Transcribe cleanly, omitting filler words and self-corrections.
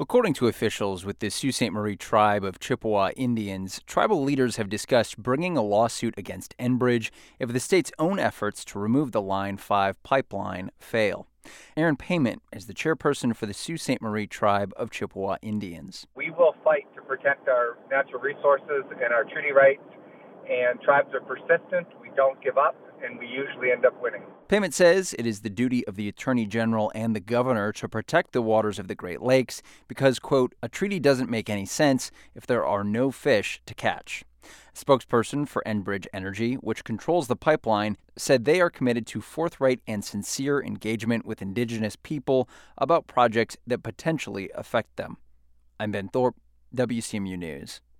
According to officials with the Sault Ste. Marie tribe of Chippewa Indians, tribal leaders have discussed bringing a lawsuit against Enbridge if the state's own efforts to remove the Line 5 pipeline fail. Aaron Payment is the chairperson for the Sault Ste. Marie tribe of Chippewa Indians. We will fight to protect our natural resources and our treaty rights, and tribes are persistent. We don't give up, and we usually end up winning. Payment says it is the duty of the Attorney General and the Governor to protect the waters of the Great Lakes because, quote, a treaty doesn't make any sense if there are no fish to catch. A spokesperson for Enbridge Energy, which controls the pipeline, said they are committed to forthright and sincere engagement with Indigenous people about projects that potentially affect them. I'm Ben Thorpe, WCMU News.